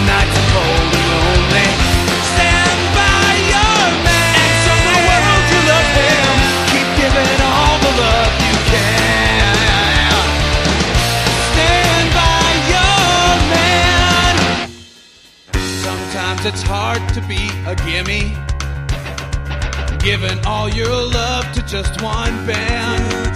nights are cold and lonely, stand by your man. And show the world you love him. Keep giving all the love you can. Stand by your man. Sometimes it's hard to be a gimme, giving all your love to just one band.